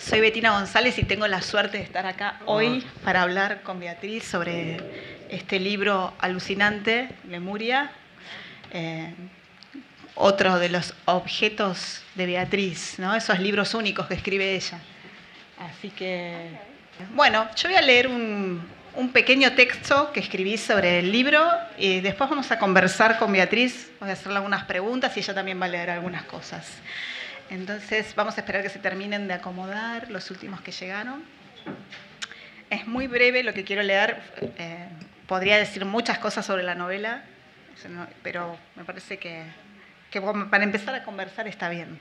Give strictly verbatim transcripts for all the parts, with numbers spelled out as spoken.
Soy Betina González y tengo la suerte de estar acá hoy para hablar con Beatriz sobre este libro alucinante, Lemuria, eh, otro de los objetos de Beatriz, ¿no? Esos libros únicos que escribe ella. Así que, bueno, yo voy a leer un, un pequeño texto que escribí sobre el libro y después vamos a conversar con Beatriz, voy a hacerle algunas preguntas y ella también va a leer algunas cosas. Entonces vamos a esperar que se terminen de acomodar los últimos que llegaron. Es muy breve lo que quiero leer. Eh, podría decir muchas cosas sobre la novela, pero me parece que, que para empezar a conversar está bien.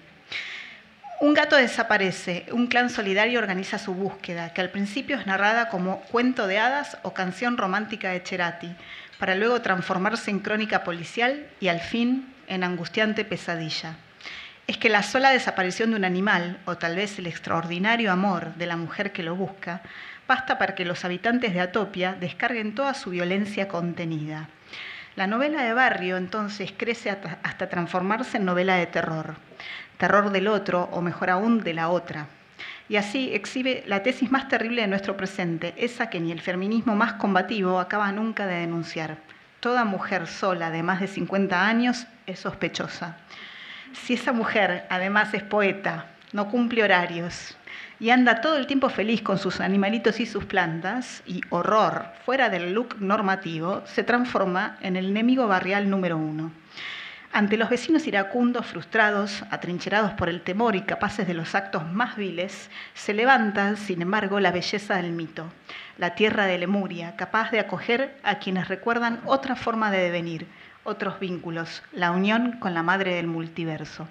Un gato desaparece. Un clan solidario organiza su búsqueda, que al principio es narrada como cuento de hadas o canción romántica de Cerati, para luego transformarse en crónica policial y al fin en angustiante pesadilla. Es que la sola desaparición de un animal, o tal vez el extraordinario amor de la mujer que lo busca, basta para que los habitantes de Atopia descarguen toda su violencia contenida. La novela de barrio, entonces, crece hasta transformarse en novela de terror. Terror del otro, o mejor aún, de la otra. Y así exhibe la tesis más terrible de nuestro presente, esa que ni el feminismo más combativo acaba nunca de denunciar. Toda mujer sola de más de cincuenta años es sospechosa. Si esa mujer, además, es poeta, no cumple horarios y anda todo el tiempo feliz con sus animalitos y sus plantas, y horror, fuera del look normativo, se transforma en el enemigo barrial número uno. Ante los vecinos iracundos, frustrados, atrincherados por el temor y capaces de los actos más viles, se levanta, sin embargo, la belleza del mito, la tierra de Lemuria, capaz de acoger a quienes recuerdan otra forma de devenir, otros vínculos, la unión con la madre del multiverso.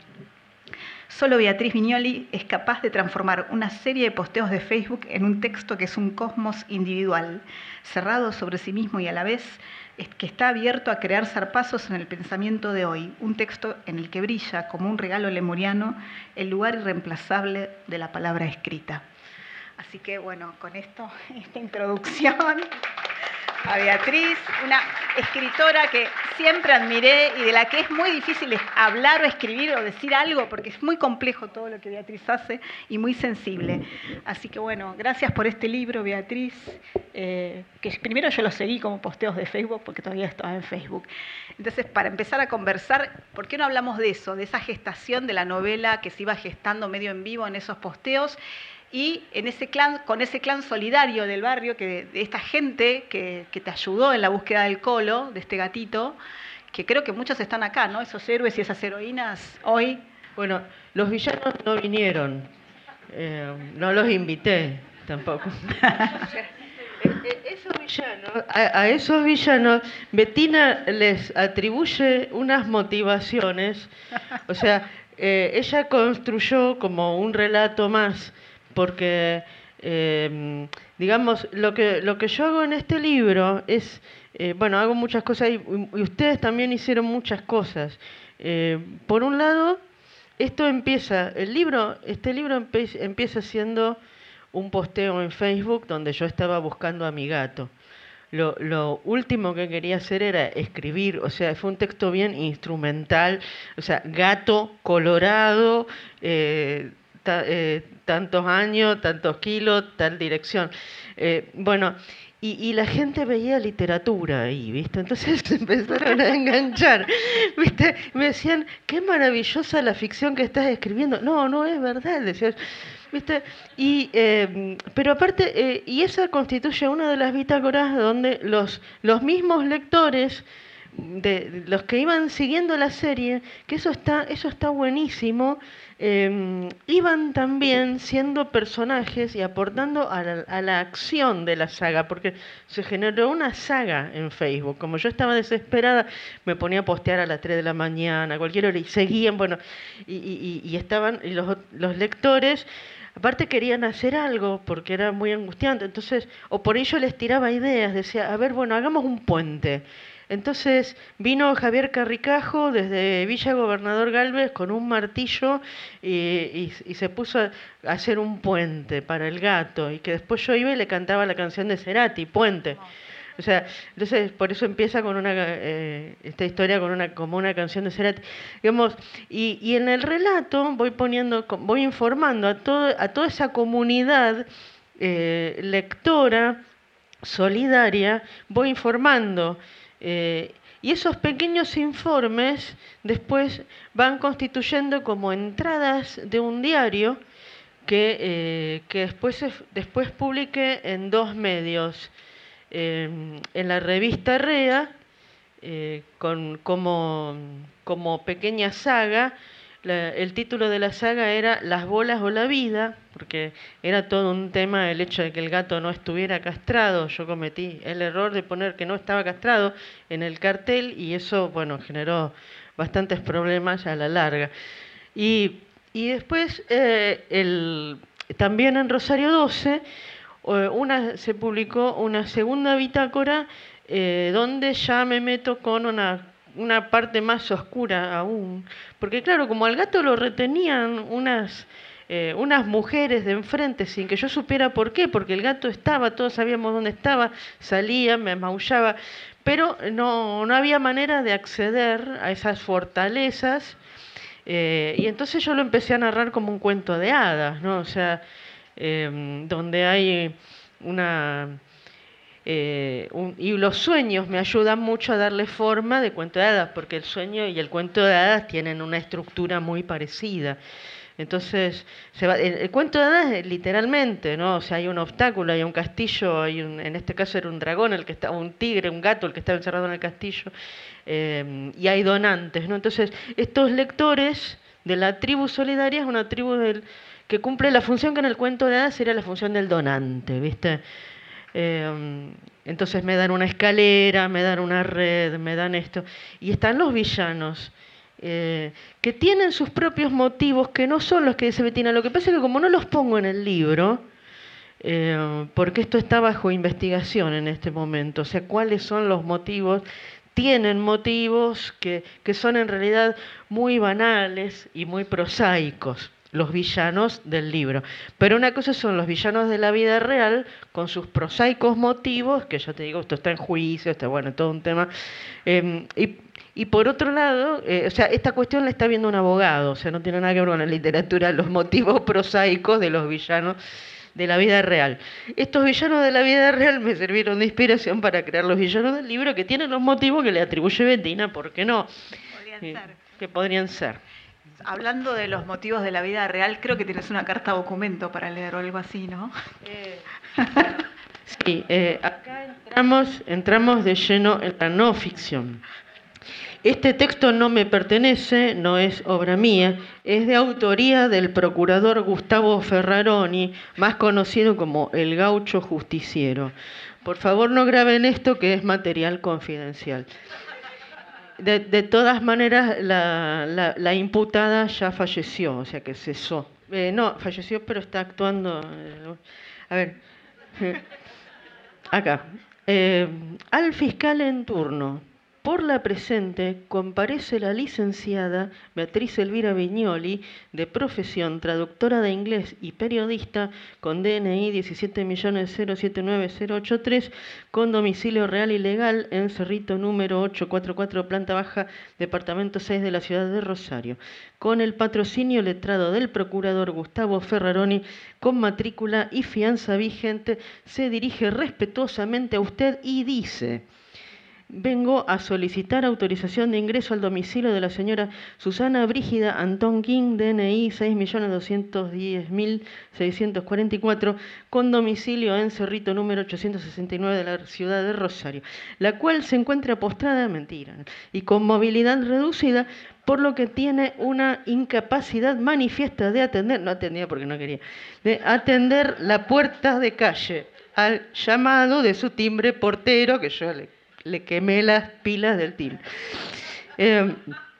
Solo Beatriz Viñoly es capaz de transformar una serie de posteos de Facebook en un texto que es un cosmos individual, cerrado sobre sí mismo y a la vez que está abierto a crear zarpazos en el pensamiento de hoy, un texto en el que brilla como un regalo lemuriano el lugar irreemplazable de la palabra escrita. Así que bueno, con esto, esta introducción a Beatriz, una escritora que siempre admiré y de la que es muy difícil hablar o escribir o decir algo porque es muy complejo todo lo que Beatriz hace y muy sensible. Así que bueno, gracias por este libro, Beatriz, eh, que primero yo lo seguí como posteos de Facebook porque todavía estaba en Facebook. Entonces, para empezar a conversar, ¿por qué no hablamos de eso, de esa gestación de la novela que se iba gestando medio en vivo en esos posteos? Y en ese clan, con ese clan solidario del barrio, que, de esta gente que, que te ayudó en la búsqueda del colo, de este gatito, que creo que muchos están acá, ¿no? Esos héroes y esas heroínas hoy. Bueno, los villanos no vinieron, eh, no los invité tampoco. Esos villanos, a, a esos villanos, Betina les atribuye unas motivaciones, o sea, eh, ella construyó como un relato más, porque, eh, digamos, lo que, lo que yo hago en este libro es, eh, bueno, hago muchas cosas y, y ustedes también hicieron muchas cosas. Eh, por un lado, esto empieza, el libro, este libro empe- empieza siendo un posteo en Facebook donde yo estaba buscando a mi gato. Lo, lo último que quería hacer era escribir, o sea, fue un texto bien instrumental, o sea, gato colorado, eh, Ta, eh, tantos años, tantos kilos, tal dirección. Eh, bueno, y, y la gente veía literatura ahí, ¿viste? Entonces empezaron a enganchar, ¿viste? Me decían, qué maravillosa la ficción que estás escribiendo. No, no es verdad, decían, ¿viste? Y, eh, pero aparte, eh, y esa constituye una de las bitácoras donde los, los mismos lectores, de los que iban siguiendo la serie, que eso está, eso está buenísimo, eh, iban también siendo personajes y aportando a la, a la acción de la saga, porque se generó una saga en Facebook. Como yo estaba desesperada, me ponía a postear a las tres de la mañana, a cualquier hora, y seguían, bueno, y, y, y estaban, y los, los lectores, aparte querían hacer algo, porque era muy angustiante, entonces, o por ello les tiraba ideas, decía, a ver, bueno, hagamos un puente. Entonces vino Javier Carricajo desde Villa Gobernador Galvez con un martillo y, y, y se puso a hacer un puente para el gato, y que después yo iba y le cantaba la canción de Cerati, Puente. O sea, entonces por eso empieza con una eh, esta historia con una como una canción de Cerati, digamos, y, y en el relato voy poniendo, voy informando a todo, a toda esa comunidad eh, lectora solidaria, voy informando. Eh, y esos pequeños informes después van constituyendo como entradas de un diario que, eh, que después, después publiqué en dos medios. Eh, en la revista Rea, eh, con, como, como pequeña saga. La, el título de la saga era Las bolas o la vida, porque era todo un tema el hecho de que el gato no estuviera castrado. Yo cometí el error de poner que no estaba castrado en el cartel y eso, bueno, generó bastantes problemas a la larga. Y, y después, eh, el, también en Rosario doce, una, se publicó una segunda bitácora eh, donde ya me meto con una una parte más oscura aún, porque claro, como al gato lo retenían unas, eh, unas mujeres de enfrente sin que yo supiera por qué, porque el gato estaba, todos sabíamos dónde estaba, salía, me maullaba, pero no, no había manera de acceder a esas fortalezas, eh, y entonces yo lo empecé a narrar como un cuento de hadas, ¿no? O sea, eh, donde hay una... Eh, un, y los sueños me ayudan mucho a darle forma de cuento de hadas, porque el sueño y el cuento de hadas tienen una estructura muy parecida. Entonces, se va, el, el cuento de hadas es literalmente, ¿no? O sea, hay un obstáculo, hay un castillo, hay un, en este caso era un dragón, el que estaba, un tigre, un gato, el que estaba encerrado en el castillo, eh, y hay donantes, ¿no? Entonces, estos lectores de la tribu solidaria es una tribu del, que cumple la función que en el cuento de hadas sería la función del donante, ¿viste? Eh, entonces me dan una escalera, me dan una red, me dan esto. Y están los villanos, eh, que tienen sus propios motivos, que no son los que dice Bettina. Lo que pasa es que como no los pongo en el libro, eh, porque esto está bajo investigación en este momento, o sea, cuáles son los motivos, tienen motivos que, que son en realidad muy banales y muy prosaicos, los villanos del libro. Pero una cosa son los villanos de la vida real, con sus prosaicos motivos, que ya te digo, esto está en juicio, está bueno, todo un tema. Eh, y, y por otro lado, eh, o sea, esta cuestión la está viendo un abogado, o sea, no tiene nada que ver con la literatura, los motivos prosaicos de los villanos de la vida real. Estos villanos de la vida real me sirvieron de inspiración para crear los villanos del libro, que tienen los motivos que le atribuye Bettina, ¿por qué no? Podrían Eh, ser. que podrían ser. Hablando de los motivos de la vida real, creo que tienes una carta documento para leer o algo así, ¿no? Eh, sí, eh, acá entramos, entramos de lleno en la no ficción. Este texto no me pertenece, no es obra mía, es de autoría del procurador Gustavo Ferraroni, más conocido como el Gaucho Justiciero. Por favor, no graben esto, que es material confidencial. De, de todas maneras, la, la, la imputada ya falleció, o sea que cesó. Eh, no, falleció, pero está actuando. Eh, a ver, eh, acá. Eh, al fiscal en turno. Por la presente comparece la licenciada Beatriz Elvira Viñoli, de profesión traductora de inglés y periodista, con D N I diecisiete millones cero siete nueve cero ocho tres, con domicilio real y legal en Cerrito número ochocientos cuarenta y cuatro, planta baja, departamento seis de la ciudad de Rosario, con el patrocinio letrado del procurador Gustavo Ferraroni, con matrícula y fianza vigente, se dirige respetuosamente a usted y dice: vengo a solicitar autorización de ingreso al domicilio de la señora Susana Brígida Antón King, D N I seis millones doscientos diez mil seiscientos cuarenta y cuatro, con domicilio en Cerrito número ochocientos sesenta y nueve de la ciudad de Rosario, la cual se encuentra postrada, mentira, y con movilidad reducida, por lo que tiene una incapacidad manifiesta de atender, no atendía porque no quería, de atender la puerta de calle al llamado de su timbre portero, que yo le le quemé las pilas del timbre. Eh,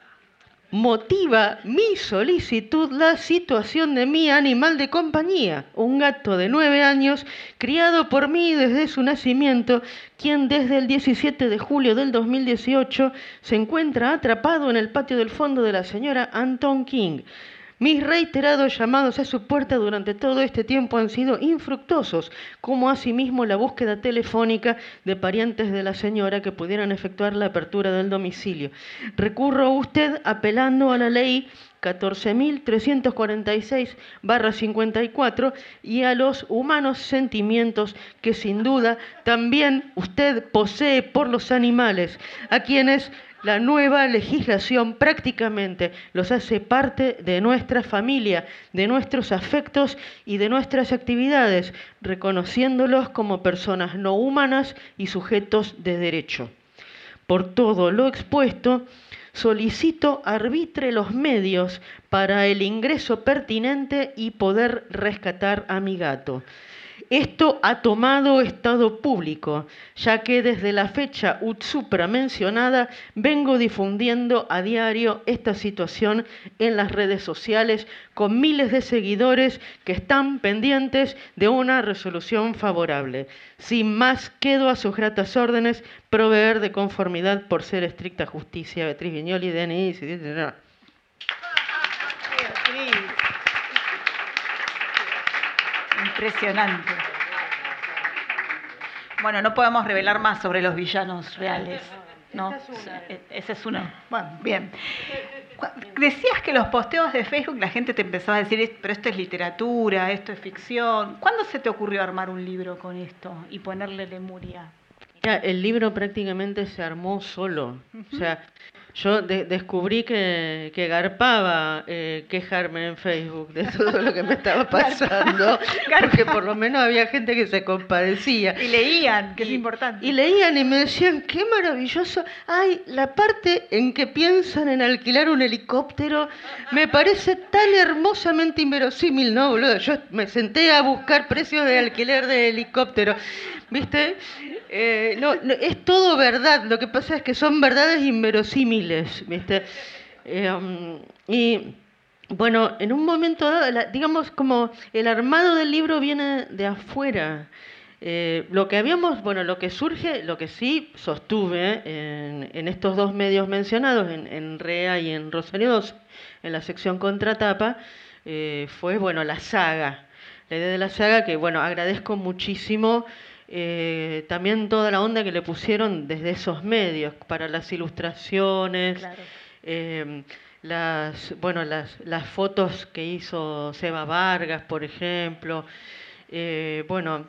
motiva mi solicitud la situación de mi animal de compañía, un gato de nueve años, criado por mí desde su nacimiento, quien desde el diecisiete de julio del dos mil dieciocho se encuentra atrapado en el patio del fondo de la señora Anton King. Mis reiterados llamados a su puerta durante todo este tiempo han sido infructuosos, como asimismo la búsqueda telefónica de parientes de la señora que pudieran efectuar la apertura del domicilio. Recurro a usted apelando a la ley catorce mil trescientos cuarenta y seis barra cincuenta y cuatro y a los humanos sentimientos que sin duda también usted posee por los animales, a quienes la nueva legislación prácticamente los hace parte de nuestra familia, de nuestros afectos y de nuestras actividades, reconociéndolos como personas no humanas y sujetos de derecho. Por todo lo expuesto, solicito arbitre los medios para el ingreso pertinente y poder rescatar a mi gato. Esto ha tomado estado público, ya que desde la fecha ut supra mencionada vengo difundiendo a diario esta situación en las redes sociales con miles de seguidores que están pendientes de una resolución favorable. Sin más, quedo a sus gratas órdenes, proveer de conformidad por ser estricta justicia. Beatriz Viñoli, D N I. Impresionante. Bueno, no podemos revelar más sobre los villanos reales, ¿no? Ese es uno. Bueno, bien. Decías que los posteos de Facebook la gente te empezaba a decir, pero esto es literatura, esto es ficción. ¿Cuándo se te ocurrió armar un libro con esto y ponerle Lemuria? Ya, el libro prácticamente se armó solo. Uh-huh. O sea, yo de- descubrí que, que garpaba eh, quejarme en Facebook de todo lo que me estaba pasando, porque por lo menos había gente que se compadecía. Y leían, que y, es importante. Y leían y me decían, qué maravilloso. Ay, la parte en que piensan en alquilar un helicóptero me parece tan hermosamente inverosímil, ¿no, boludo? Yo me senté a buscar precios de alquiler de helicóptero, ¿viste? Eh, no, no, es todo verdad, lo que pasa es que son verdades inverosímiles, ¿viste? Eh, um, y bueno, en un momento dado, la, digamos como el armado del libro viene de afuera. Eh, lo que habíamos, bueno, lo que surge, lo que sí sostuve en, en estos dos medios mencionados, en, en REA y en Rosario dos, en la sección Contratapa, eh, fue, bueno, la saga. La idea de la saga que, bueno, agradezco muchísimo. Eh, también toda la onda que le pusieron desde esos medios para las ilustraciones, claro. eh, las bueno las, las fotos que hizo Seba Vargas, por ejemplo, eh, bueno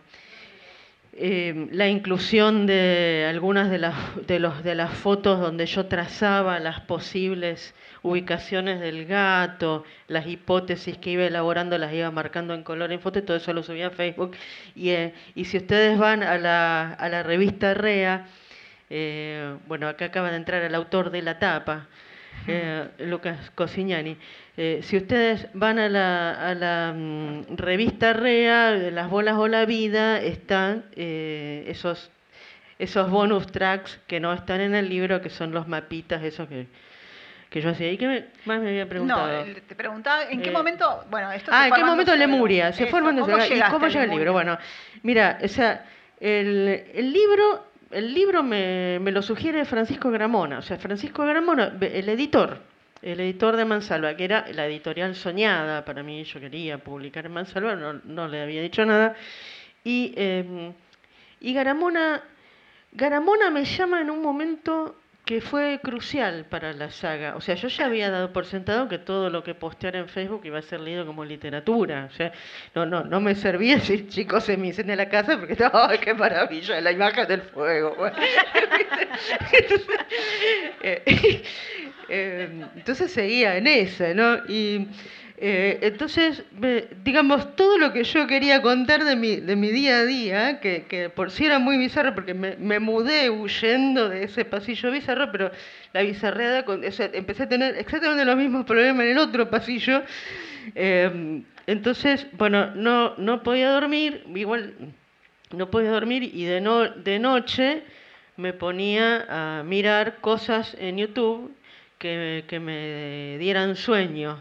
eh, la inclusión de algunas de las de los de las fotos donde yo trazaba las posibles ubicaciones del gato, las hipótesis que iba elaborando las iba marcando en color en foto y todo eso lo subía a Facebook. Y, eh, y si ustedes van a la, a la revista REA, eh, bueno, acá acaba de entrar el autor de la tapa, eh, Lucas Cosignani. Eh, si ustedes van a la, a la um, revista REA, Las bolas o la vida, están eh, esos, esos bonus tracks que no están en el libro, que son los mapitas, esos que... que yo hacía. ¿Y qué me, más me había preguntado? No, te preguntaba, ¿en qué eh, momento? Bueno, esto ah, se ¿en qué momento Lemuria? Se eso, forman ¿cómo desde ¿Y cómo llega el libro? Bueno, mira, o sea, el, el libro, el libro me, me lo sugiere Francisco Gramona. O sea, Francisco Gramona, el editor, el editor de Mansalva, que era la editorial soñada para mí. Yo quería publicar en Mansalva, no, no le había dicho nada. Y, eh, y Garamona, Garamona me llama en un momento que fue crucial para la saga. O sea, yo ya había dado por sentado que todo lo que posteara en Facebook iba a ser leído como literatura. O sea, no, no, no me servía si chicos se me dicen de la casa porque estaba, ¡ay, qué maravilla! La imagen del fuego. Bueno. entonces, eh, eh, entonces seguía en esa, ¿no? Y eh, entonces, me, digamos, todo lo que yo quería contar de mi, de mi día a día, que, que por sí era muy bizarro, porque me, me mudé huyendo de ese pasillo bizarro, pero la bizarreada, con, o sea, empecé a tener exactamente los mismos problemas en el otro pasillo. Eh, entonces, bueno, no, no podía dormir, igual no podía dormir, y de, no, de noche me ponía a mirar cosas en YouTube que, que me dieran sueño.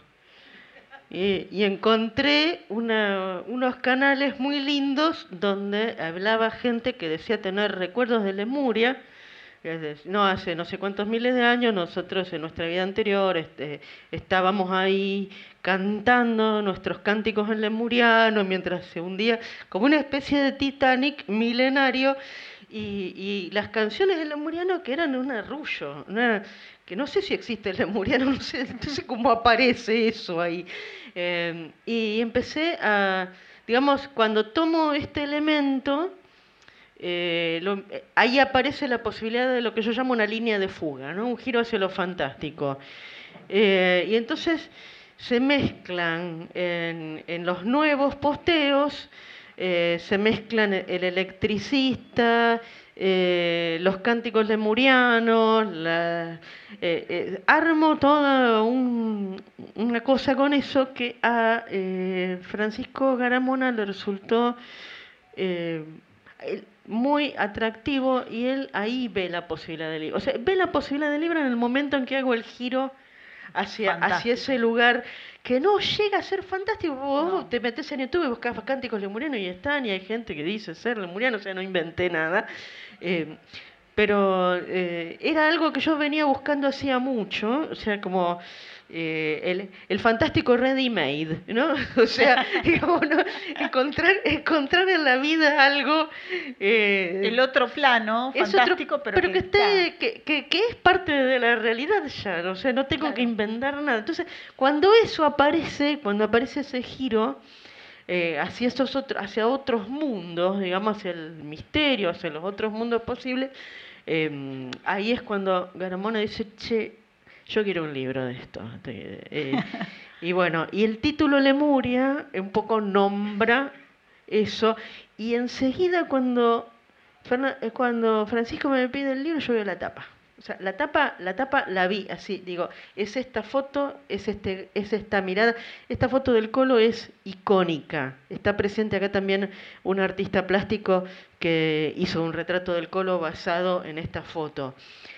Y, y encontré una, unos canales muy lindos donde hablaba gente que decía tener recuerdos de Lemuria, Es decir, no, hace no sé cuántos miles de años nosotros en nuestra vida anterior este, estábamos ahí cantando nuestros cánticos en lemuriano mientras se hundía como una especie de Titanic milenario y, y las canciones en lemuriano que eran un arrullo, una, que no sé si existe el lemuriano, no sé, no sé cómo aparece eso ahí. Eh, y empecé a, digamos, cuando tomo este elemento, eh, lo, ahí aparece la posibilidad de lo que yo llamo una línea de fuga, ¿no? Un giro hacia lo fantástico. Eh, y entonces se mezclan en, en los nuevos posteos, eh, se mezclan el electricista, eh, los cánticos lemurianos, la, eh, eh, armo toda un, una cosa con eso que a eh, Francisco Garamona le resultó eh, muy atractivo y él ahí ve la posibilidad del libro. O sea, ve la posibilidad del libro en el momento en que hago el giro hacia, hacia ese lugar que no llega a ser fantástico. Vos no. Te metés en YouTube y buscás cánticos lemurianos y están, y hay gente que dice ser lemuriano, o sea, no inventé nada. Eh, pero eh, era algo que yo venía buscando hacía mucho, o sea, como eh, el, el fantástico ready-made, ¿no? O sea, digamos, ¿no? encontrar, encontrar en la vida algo... Eh, el otro plano, fantástico, otro, pero, pero que, que, esté, que, que, que es parte de la realidad ya, ¿no? O sea, no tengo claro. que inventar nada. Entonces, cuando eso aparece, cuando aparece ese giro... Eh, hacia, esos otros, hacia otros mundos, digamos, hacia el misterio, hacia los otros mundos posibles, eh, ahí es cuando Garamona dice, che, yo quiero un libro de esto. Eh, y bueno, y el título Lemuria un poco nombra eso, y enseguida cuando, cuando Francisco me pide el libro, yo veo la tapa. O sea, la tapa, la tapa la vi así, digo, es esta foto, es este, es esta mirada, esta foto del Colo es icónica. Está presente acá también un artista plástico que hizo un retrato del Colo basado en esta foto.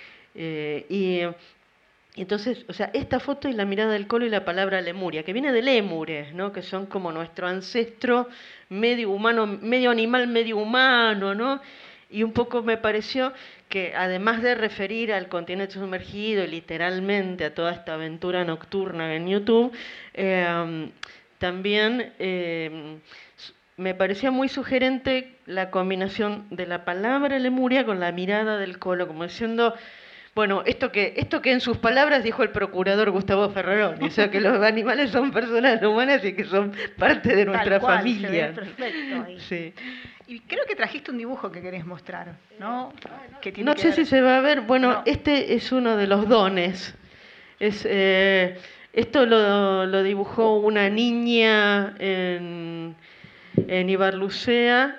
Eh, y, y entonces, o sea, esta foto y la mirada del Colo y la palabra Lemuria, que viene de lémures, ¿no? Que son como nuestro ancestro medio humano, medio animal, medio humano, ¿no? Y un poco me pareció que además de referir al continente sumergido y literalmente a toda esta aventura nocturna en YouTube, eh, también eh, me parecía muy sugerente la combinación de la palabra Lemuria con la mirada del Colo, como diciendo, bueno, esto que, esto que en sus palabras dijo el procurador Gustavo Ferraroni, o sea, que los animales son personas humanas y que son parte de nuestra Tal cual, familia. Se ve perfecto ahí. Sí. Y creo que trajiste un dibujo que querés mostrar, ¿no? Que tiene no que sé ver... si se va a ver. Bueno, no. Este es uno de los dones. Es, eh, esto lo, lo dibujó una niña en, en Ibarlucea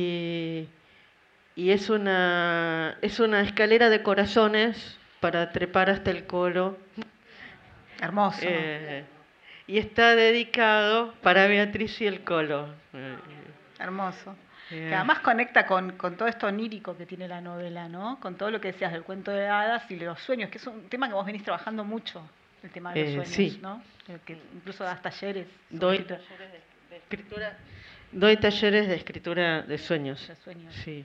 y, y es, una, es una escalera de corazones para trepar hasta el Colo. Hermoso. Eh, y está dedicado para Beatriz y el Colo. Hermoso. Que además conecta con, con todo esto onírico que tiene la novela, ¿no? Con todo lo que decías del cuento de hadas y de los sueños, que es un tema que vos venís trabajando mucho, el tema de los eh, sueños, sí. ¿no? Que incluso das talleres. Doy talleres de, de escritura. Doy talleres de escritura de sueños. De sueños. Sí.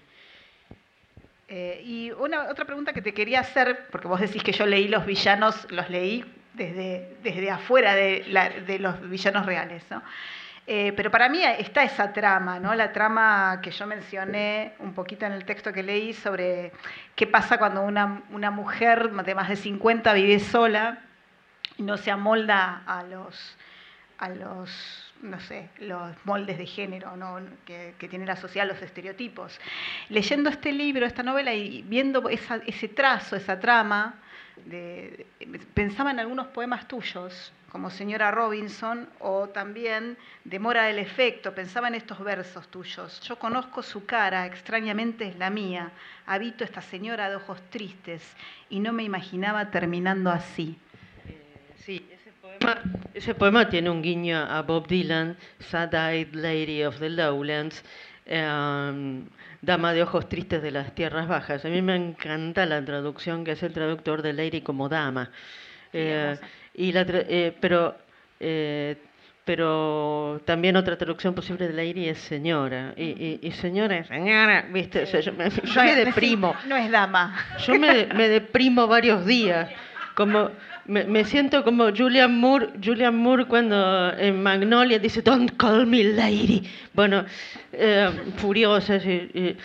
Eh, y una otra pregunta que te quería hacer, porque vos decís que yo leí los villanos, los leí desde, desde afuera de, la, de los villanos reales, ¿no? Eh, pero para mí está esa trama, ¿no? La trama que yo mencioné un poquito en el texto que leí sobre qué pasa cuando una, una mujer de más de cincuenta vive sola y no se amolda a los, a los, no sé, los moldes de género, ¿no? que, que tiene la sociedad, los estereotipos. Leyendo este libro, esta novela y viendo esa, ese trazo, esa trama, de, pensaba en algunos poemas tuyos, como Señora Robinson, o también de Mora del Efecto, pensaba en estos versos tuyos. Yo conozco su cara, extrañamente es la mía, habito esta señora de ojos tristes, y no me imaginaba terminando así. Eh, sí, ese poema, ese poema tiene un guiño a Bob Dylan, Sad-Eyed Lady of the Lowlands, eh, Dama de ojos tristes de las tierras bajas. A mí me encanta la traducción que hace el traductor de Lady como dama. Eh, y la tra eh, pero eh, pero también otra traducción posible de Lady es señora. Y, y, y señora es señora, ¿viste? O sea, yo me, yo No me es- deprimo. No es dama. Yo me, me deprimo varios días. Como, me, me siento como Julian Moore, Julian Moore cuando en Magnolia dice Don't call me lady. Bueno, eh, furiosa. Sí, y,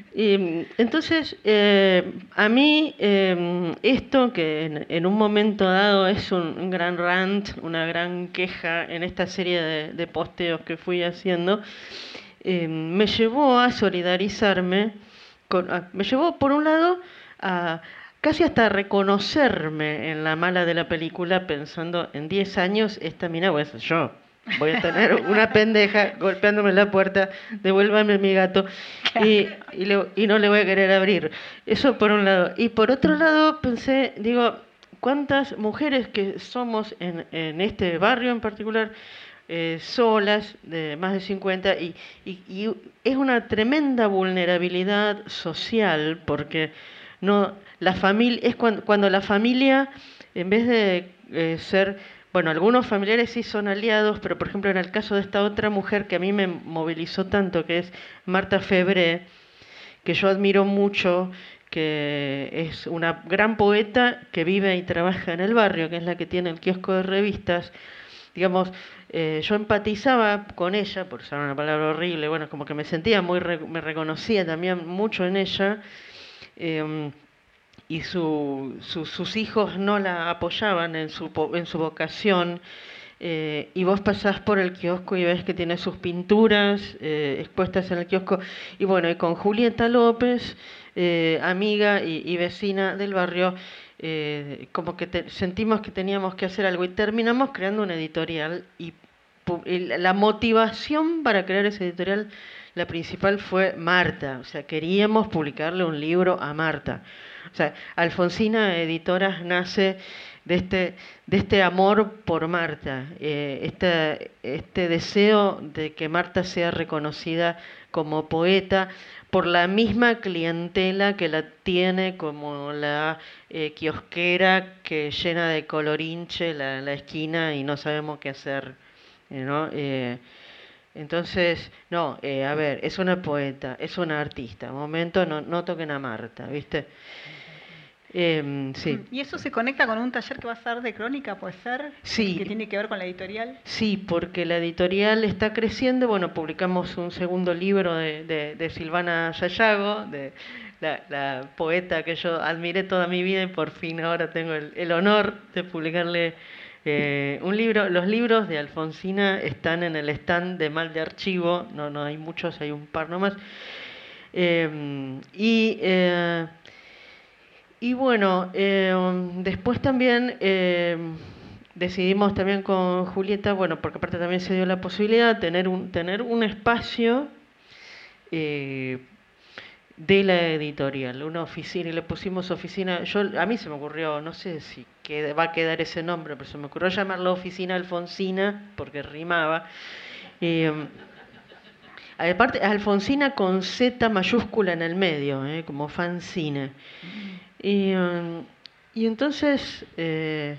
y, entonces, eh, a mí eh, esto que en, en un momento dado es un, un gran rant, una gran queja en esta serie de, de posteos que fui haciendo, eh, me llevó a solidarizarme, con, a- me llevó por un lado a casi hasta reconocerme en la mala de la película, pensando en diez años esta mina voy a ser yo. Voy a tener una pendeja golpeándome en la puerta, devuélvame mi gato, y, y, le- y no le voy a querer abrir. Eso por un lado. Y por otro lado pensé, digo, ¿cuántas mujeres que somos en, en este barrio en particular, eh, solas, de más de cincuenta, y, y, y es una tremenda vulnerabilidad social, porque no, la familia, es cuando, cuando la familia, en vez de eh, ser, bueno, algunos familiares sí son aliados, pero por ejemplo en el caso de esta otra mujer que a mí me movilizó tanto, que es Marta Febré, que yo admiro mucho, que es una gran poeta que vive y trabaja en el barrio, que es la que tiene el kiosco de revistas. Digamos, eh, yo empatizaba con ella, por usar una palabra horrible, bueno, como que me sentía muy, re- me reconocía también mucho en ella, eh, y su, su- sus hijos no la apoyaban en su, po- en su vocación, eh, y vos pasás por el kiosco y ves que tiene sus pinturas eh, expuestas en el kiosco, y bueno, y con Julieta López, eh, amiga y, y vecina del barrio, eh, como que te- sentimos que teníamos que hacer algo y terminamos creando una editorial y, pu- y la la motivación para crear esa editorial, la principal fue Marta, o sea, queríamos publicarle un libro a Marta. O sea, Alfonsina Editoras nace de este, de este amor por Marta, eh, este, este deseo de que Marta sea reconocida como poeta por la misma clientela que la tiene como la eh, kiosquera que llena de colorinche la, la esquina y no sabemos qué hacer, eh, ¿no? Eh, entonces, no, eh, a ver, es una poeta, es una artista. Momento, no, no toquen a Marta, ¿viste? Em, sí, Y eso se conecta con un taller que va a ser de crónica, puede ser, que sí, tiene que ver con la editorial. sí, porque la editorial está creciendo. Bueno, publicamos un segundo libro de, de, de Silvana Sayago, de la, la poeta que yo admiré toda mi vida y por fin ahora tengo el, el honor de publicarle eh, un libro. Los libros de Alfonsina están en el stand de Mal de Archivo, no, no hay muchos, hay un par nomás. Em, y eh, Y bueno, eh, después también eh, decidimos también con Julieta, bueno, porque aparte también se dio la posibilidad de tener un, tener un espacio eh, de la editorial, una oficina, y le pusimos oficina. Yo, a mí se me ocurrió, no sé si queda- va a quedar ese nombre, pero se me ocurrió llamarla Oficina Alfonsina, porque rimaba. Eh, Aparte, Alfonsina con Z mayúscula en el medio, eh, como fanzine. Y, um, y entonces, eh,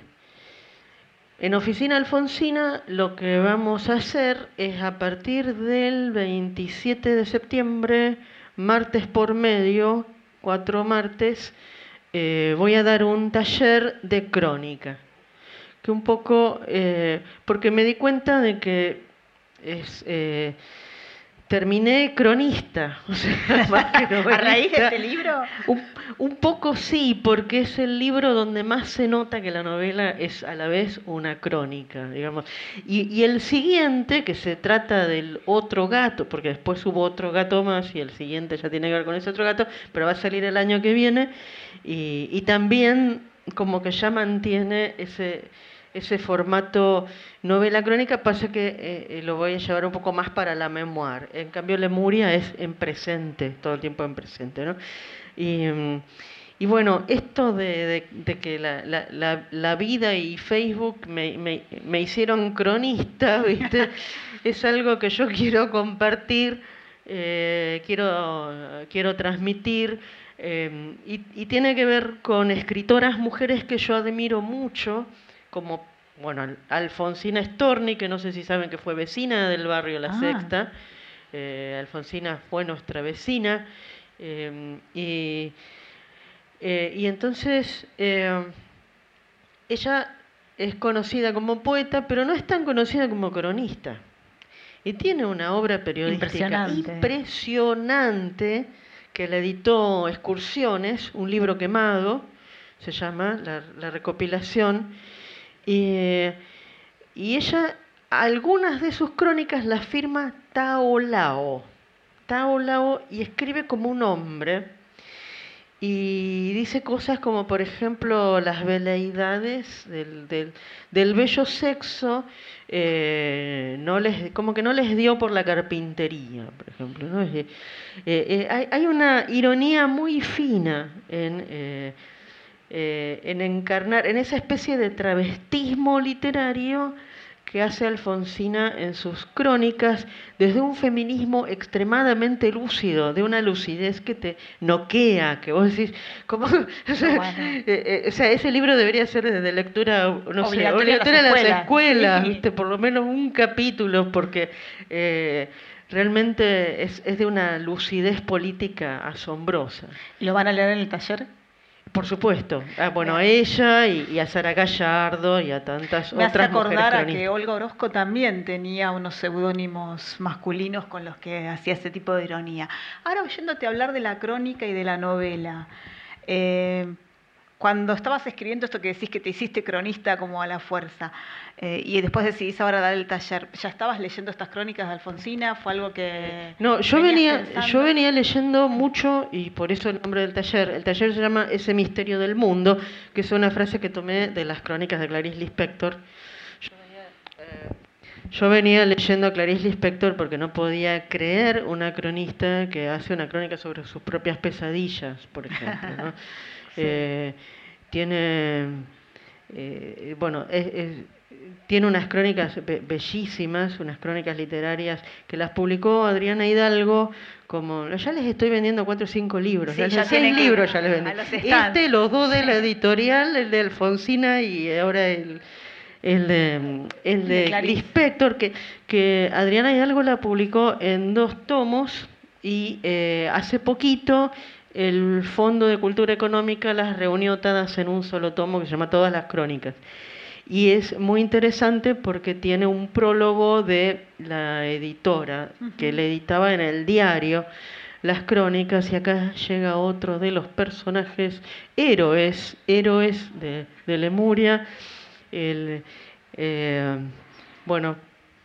en Oficina Alfonsina lo que vamos a hacer es a partir del veintisiete de septiembre, martes por medio, cuatro martes, eh, voy a dar un taller de crónica. Que un poco, eh, porque me di cuenta de que es... eh, terminé cronista, o sea, más que ¿A raíz de novelista. este libro? Un, un poco sí, porque es el libro donde más se nota que la novela es a la vez una crónica, digamos. Y, y el siguiente, que se trata del otro gato, porque después hubo otro gato más y el siguiente ya tiene que ver con ese otro gato, pero va a salir el año que viene, y, y también como que ya mantiene ese ese formato novela crónica, pasa que eh, eh, lo voy a llevar un poco más para la memoir. En cambio, Lemuria es en presente, todo el tiempo en presente, ¿no? Y, mm, y bueno, esto de, de- de que la, la- la- la vida y Facebook me, me- me hicieron cronista, ¿viste? Es algo que yo quiero compartir, eh, quiero, quiero transmitir. Eh, y, y tiene que ver con escritoras mujeres que yo admiro mucho, como bueno, Alfonsina Storni, que no sé si saben que fue vecina del barrio La Ah. Sexta. Eh, Alfonsina fue nuestra vecina. Eh, y, eh, y entonces eh, ella es conocida como poeta, pero no es tan conocida como cronista. Y tiene una obra periodística Impresionante. impresionante que la editó Excursiones, un libro quemado, se llama la, la recopilación. Y, y ella, algunas de sus crónicas las firma Tao Lao. Tao Lao, y escribe como un hombre. Y dice cosas como, por ejemplo, las veleidades del, del, del bello sexo, eh, no les, como que no les dio por la carpintería, por ejemplo, ¿no? Eh, eh, hay, hay una ironía muy fina en, eh, eh, en encarnar, en esa especie de travestismo literario que hace Alfonsina en sus crónicas, desde un feminismo extremadamente lúcido, de una lucidez que te noquea, que vos decís, ¿cómo? O sea, Bueno. eh, eh, o sea, ese libro debería ser de lectura, no sé, Obligatorio obligatoria en las escuelas. escuelas, Sí. ¿viste? Por lo menos un capítulo, porque eh, realmente es, es de una lucidez política asombrosa. ¿Y lo van a leer en el taller? Por supuesto. Ah, bueno, a Bien. ella y, y a Sara Gallardo y a tantas Me hace otras mujeres acordar a cronistas. que Olga Orozco también tenía unos seudónimos masculinos con los que hacía ese tipo de ironía. Ahora, oyéndote hablar de la crónica y de la novela, eh, cuando estabas escribiendo esto que decís que te hiciste cronista como a la fuerza, eh, y después decidís ahora dar el taller, ¿ya estabas leyendo estas crónicas de Alfonsina? ¿Fue algo que No, yo venías venía, pensando? yo venía leyendo mucho, y por eso el nombre del taller. El taller se llama Ese misterio del mundo, que es una frase que tomé de las crónicas de Clarice Lispector. Yo venía, eh, yo venía leyendo a Clarice Lispector porque no podía creer una cronista que hace una crónica sobre sus propias pesadillas, por ejemplo, ¿no? Sí. Eh, tiene, eh, bueno, es, es, tiene unas crónicas be bellísimas, unas crónicas literarias que las publicó Adriana Hidalgo, como, ya les estoy vendiendo cuatro o cinco libros, Sí, ya, ya seis que, libros ya les vendí. a los stands. Este, los dos de Sí. la editorial, el de Alfonsina y ahora el, el de, el de, de Lispector, que, que Adriana Hidalgo la publicó en dos tomos y eh, hace poquito el Fondo de Cultura Económica las reunió todas en un solo tomo que se llama Todas las Crónicas. Y es muy interesante porque tiene un prólogo de la editora, uh-huh, que le editaba en el diario las crónicas, y acá llega otro de los personajes héroes, héroes de, de Lemuria. El, eh, bueno,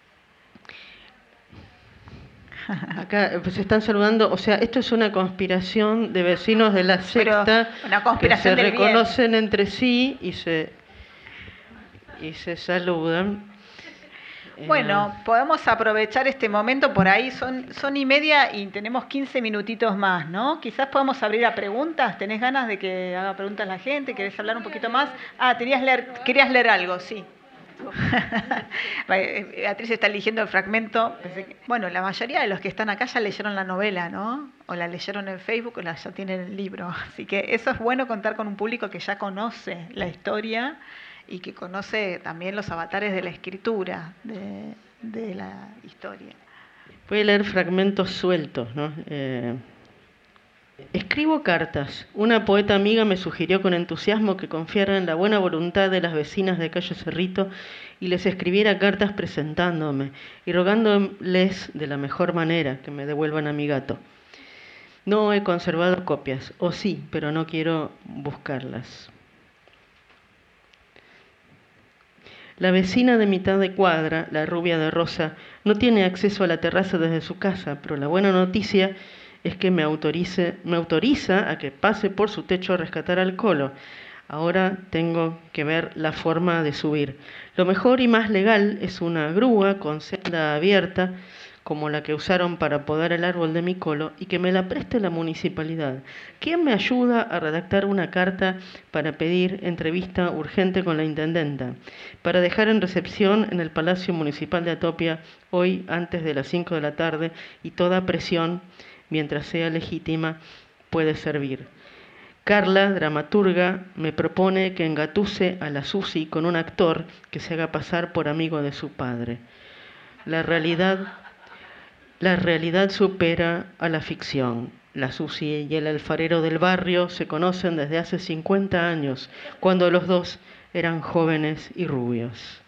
acá pues, se están saludando, o sea, esto es una conspiración de vecinos de La Sexta. Pero una conspiración que se del reconocen bien. entre sí y se, y se saludan. Bueno, eh, podemos aprovechar este momento, por ahí son, son y media y tenemos quince minutitos más, ¿no? Quizás podemos abrir a preguntas. ¿Tenés ganas de que haga preguntas la gente? ¿Querés hablar un poquito más? Ah, tenías leer, querías leer algo, sí. Beatriz está eligiendo el fragmento. Bueno, la mayoría de los que están acá ya leyeron la novela, ¿no? O la leyeron en Facebook o la, ya tienen el libro. Así que eso es bueno, contar con un público que ya conoce la historia y que conoce también los avatares de la escritura de, de la historia. Voy a leer fragmentos sueltos, ¿no? Eh, Escribo cartas. Una poeta amiga me sugirió con entusiasmo que confiara en la buena voluntad de las vecinas de Cayo Cerrito y les escribiera cartas presentándome y rogándoles de la mejor manera que me devuelvan a mi gato. No he conservado copias, o sí, pero no quiero buscarlas. La vecina de mitad de cuadra, la rubia de rosa, no tiene acceso a la terraza desde su casa, pero la buena noticia es que me, autorice, me autoriza a que pase por su techo a rescatar al colo. Ahora tengo que ver la forma de subir. Lo mejor y más legal es una grúa con senda abierta, como la que usaron para podar el árbol de mi colo, y que me la preste la municipalidad. ¿Quién me ayuda a redactar una carta para pedir entrevista urgente con la intendenta? Para dejar en recepción en el Palacio Municipal de Atopia hoy antes de las cinco de la tarde, y toda presión, mientras sea legítima, puede servir. Carla, dramaturga, me propone que engatuse a la Susi con un actor que se haga pasar por amigo de su padre. La realidad, la realidad supera a la ficción. La Susi y el alfarero del barrio se conocen desde hace cincuenta años, cuando los dos eran jóvenes y rubios.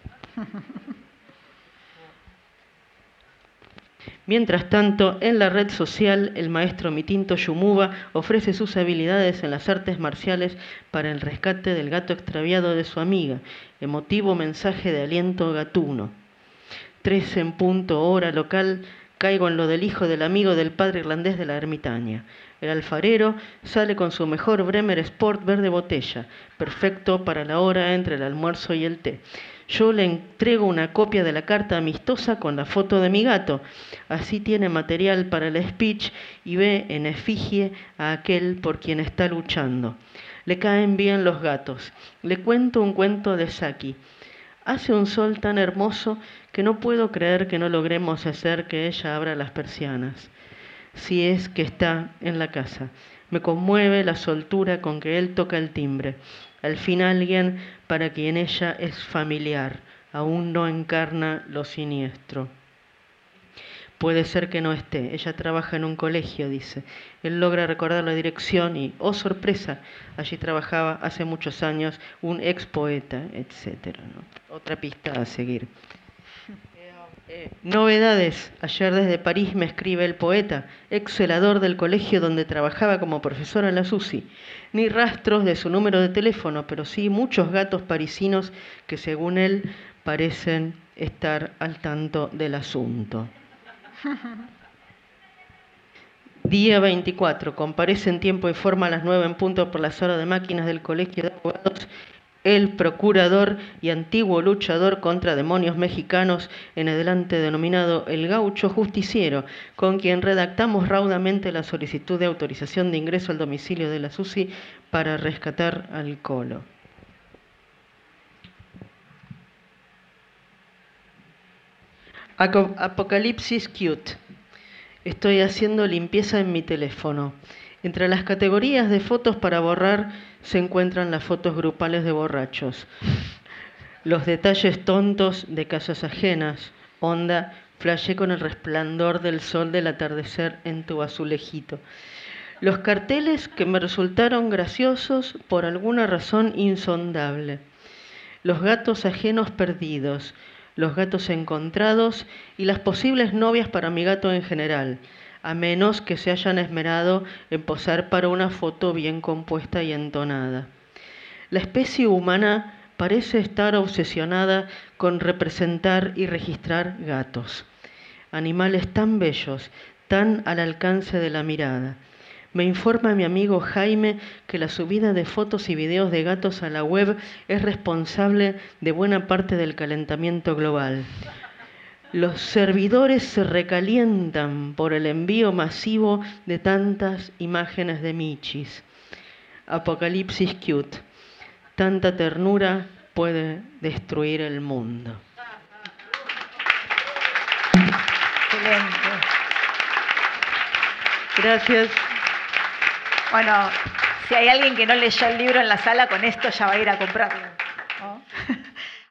Mientras tanto, en la red social, el maestro Mitinto Yumuba ofrece sus habilidades en las artes marciales para el rescate del gato extraviado de su amiga. Emotivo mensaje de aliento gatuno. Tres en punto hora local, caigo en lo del hijo del amigo del padre irlandés de la ermitaña. El alfarero sale con su mejor Bremer Sport verde botella, perfecto para la hora entre el almuerzo y el té. Yo le entrego una copia de la carta amistosa con la foto de mi gato. Así tiene material para el speech y ve en efigie a aquel por quien está luchando. Le caen bien los gatos. Le cuento un cuento de Saki. Hace un sol tan hermoso que no puedo creer que no logremos hacer que ella abra las persianas. Si es que está en la casa. Me conmueve la soltura con que él toca el timbre. Al fin alguien para quien ella es familiar, aún no encarna lo siniestro. Puede ser que no esté. Ella trabaja en un colegio, dice. Él logra recordar la dirección y, oh sorpresa, allí trabajaba hace muchos años un ex poeta, etcétera, ¿no? Otra pista a seguir. Eh, novedades. Ayer desde París me escribe el poeta, ex celador del colegio donde trabajaba como profesora en la Susi. Ni rastros de su número de teléfono, pero sí muchos gatos parisinos que según él parecen estar al tanto del asunto. Día veinticuatro. Comparece en tiempo y forma a las nueve en punto por la sala de máquinas del Colegio de Abogados el procurador y antiguo luchador contra demonios mexicanos, en adelante denominado el Gaucho Justiciero, con quien redactamos raudamente la solicitud de autorización de ingreso al domicilio de la Susi para rescatar al Colo. Apocalipsis Cute. Estoy haciendo limpieza en mi teléfono. Entre las categorías de fotos para borrar se encuentran las fotos grupales de borrachos. Los detalles tontos de casas ajenas. Onda, flashé con el resplandor del sol del atardecer en tu azulejito. Los carteles que me resultaron graciosos por alguna razón insondable. Los gatos ajenos perdidos. Los gatos encontrados y las posibles novias para mi gato en general, a menos que se hayan esmerado en posar para una foto bien compuesta y entonada. La especie humana parece estar obsesionada con representar y registrar gatos, animales tan bellos, tan al alcance de la mirada. Me informa mi amigo Jaime que la subida de fotos y videos de gatos a la web es responsable de buena parte del calentamiento global. Los servidores se recalientan por el envío masivo de tantas imágenes de michis. Apocalipsis Cute. Tanta ternura puede destruir el mundo. Excelente. Gracias. Bueno, si hay alguien que no leyó el libro en la sala, con esto ya va a ir a comprarlo, ¿no?